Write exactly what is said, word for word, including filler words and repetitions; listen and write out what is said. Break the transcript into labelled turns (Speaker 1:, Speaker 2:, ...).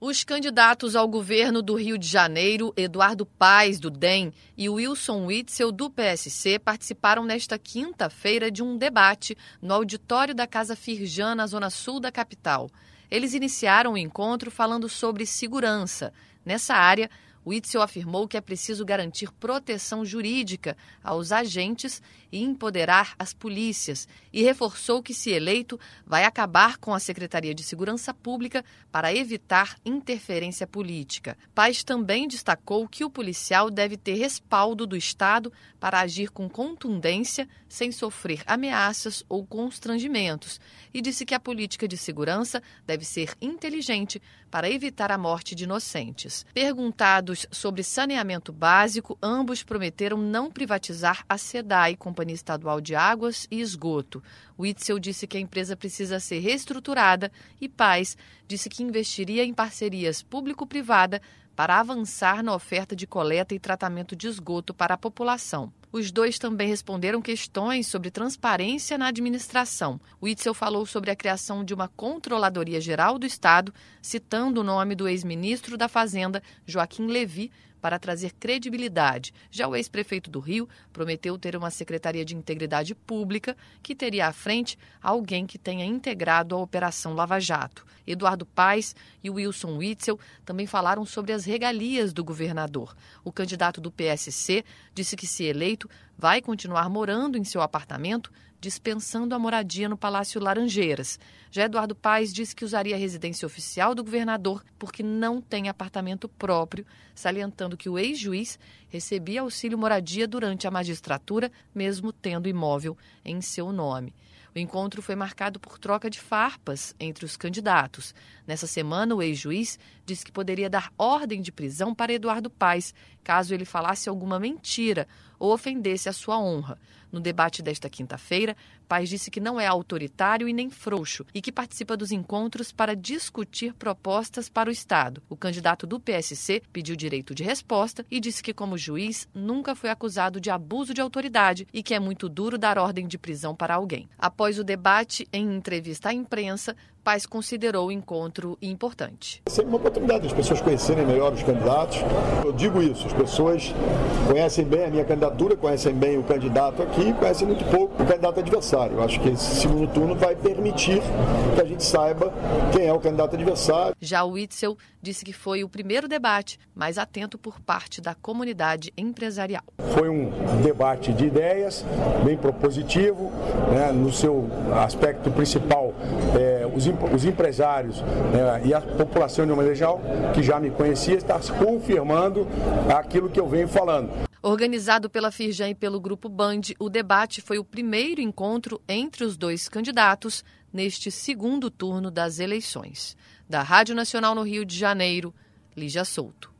Speaker 1: Os candidatos ao governo do Rio de Janeiro, Eduardo Paes, do D E M, e Wilson Witzel, do P S C, participaram nesta quinta-feira de um debate no auditório da Casa Firjan, na zona sul da capital. Eles iniciaram o encontro falando sobre segurança. Nessa área, Witzel afirmou que é preciso garantir proteção jurídica aos agentes e empoderar as polícias, e reforçou que, se eleito, vai acabar com a Secretaria de Segurança Pública para evitar interferência política. Paes também destacou que o policial deve ter respaldo do Estado para agir com contundência, sem sofrer ameaças ou constrangimentos, e disse que a política de segurança deve ser inteligente para evitar a morte de inocentes. Perguntados sobre saneamento básico, ambos prometeram não privatizar a SEDAI, Companhia Estadual de Águas e Esgoto. Witzel disse que a empresa precisa ser reestruturada e Paes disse que investiria em parcerias público-privada para avançar na oferta de coleta e tratamento de esgoto para a população. Os dois também responderam questões sobre transparência na administração. Witzel falou sobre a criação de uma Controladoria Geral do Estado, citando o nome do ex-ministro da Fazenda, Joaquim Levy, para trazer credibilidade. Já o ex-prefeito do Rio prometeu ter uma Secretaria de Integridade Pública que teria à frente alguém que tenha integrado a Operação Lava Jato. Eduardo Paes e Wilson Witzel também falaram sobre as regalias do governador. O candidato do P S C disse que, se eleito, vai continuar morando em seu apartamento, dispensando a moradia no Palácio Laranjeiras. Já Eduardo Paes disse que usaria a residência oficial do governador porque não tem apartamento próprio, salientando que o ex-juiz recebia auxílio moradia durante a magistratura, mesmo tendo imóvel em seu nome. O encontro foi marcado por troca de farpas entre os candidatos. Nessa semana, o ex-juiz disse que poderia dar ordem de prisão para Eduardo Paes, caso ele falasse alguma mentira ou ofendesse a sua honra. No debate desta quinta-feira, Paes disse que não é autoritário e nem frouxo e que participa dos encontros para discutir propostas para o Estado. O candidato do P S C pediu direito de resposta e disse que, como juiz, nunca foi acusado de abuso de autoridade e que é muito duro dar ordem de prisão para alguém. Após o debate, em entrevista à imprensa, Paes considerou o encontro importante.
Speaker 2: É sempre uma oportunidade das pessoas conhecerem melhor os candidatos. Eu digo isso, as pessoas conhecem bem a minha candidatura, conhecem bem o candidato aqui, conhecem muito pouco o candidato adversário. Eu acho que esse segundo turno vai permitir que a gente saiba quem é o candidato adversário.
Speaker 1: Já o Witzel disse que foi o primeiro debate mais atento por parte da comunidade empresarial.
Speaker 3: Foi um debate de ideias, bem propositivo, né, no seu aspecto principal, é, os, os empresários, né, e a população de uma maneira geral, que já me conhecia, está confirmando aquilo que eu venho falando.
Speaker 1: Organizado pela Firjan e pelo Grupo Band, o debate foi o primeiro encontro entre os dois candidatos neste segundo turno das eleições. Da Rádio Nacional no Rio de Janeiro, Lígia Souto.